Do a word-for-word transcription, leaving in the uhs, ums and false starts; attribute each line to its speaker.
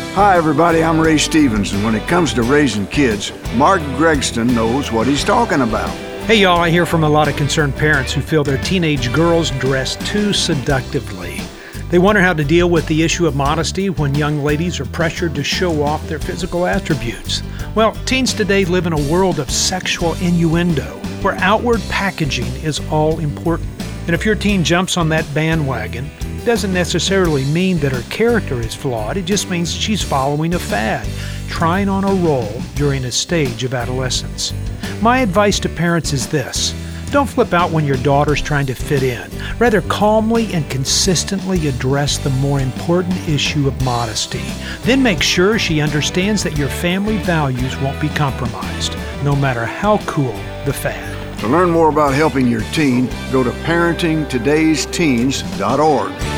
Speaker 1: Hi, everybody. I'm Ray Stevens, and when it comes to raising kids, Mark Gregston knows what he's talking about.
Speaker 2: Hey, y'all. I hear from a lot of concerned parents who feel their teenage girls dress too seductively. They wonder how to deal with the issue of modesty when young ladies are pressured to show off their physical attributes. Well, teens today live in a world of sexual innuendo, where outward packaging is all important. And if your teen jumps on that bandwagon, it doesn't necessarily mean that her character is flawed. It just means she's following a fad, trying on a role during a stage of adolescence. My advice to parents is this: don't flip out when your daughter's trying to fit in. Rather, calmly and consistently address the more important issue of modesty. Then make sure she understands that your family values won't be compromised, no matter how cool the fad.
Speaker 1: To learn more about helping your teen, go to parenting todays teens dot org.